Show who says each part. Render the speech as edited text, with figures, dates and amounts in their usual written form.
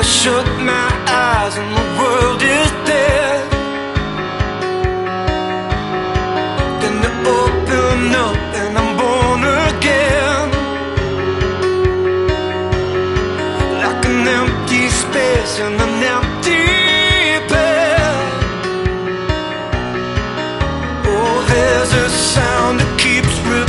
Speaker 1: shut my eyes and the world is dead. Then they open up and I'm born again, like an empty space in an empty bed. Oh, there's a sound that keeps